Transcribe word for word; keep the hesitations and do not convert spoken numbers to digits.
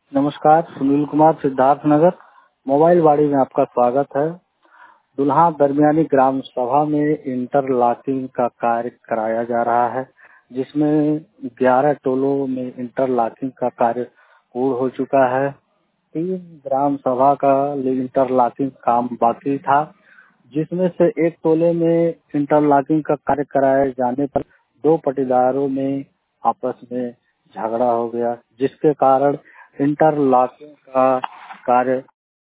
नमस्कार, सुनील कुमार, सिद्धार्थ नगर। मोबाइल वाड़ी में आपका स्वागत है। दुल्हा दरमियानी ग्राम सभा में इंटरलॉकिंग का कार्य कराया जा रहा है, जिसमें ग्यारह टोलों में इंटरलॉकिंग का कार्य पूर्ण हो चुका है। तीन ग्राम सभा का इंटरलॉकिंग काम बाकी था, जिसमें से एक टोले में इंटरलॉकिंग का कार्य कराए जाने पर दो पटीदारों में आपस में झगड़ा हो गया, जिसके कारण इंटरलॉकिंग का कार्य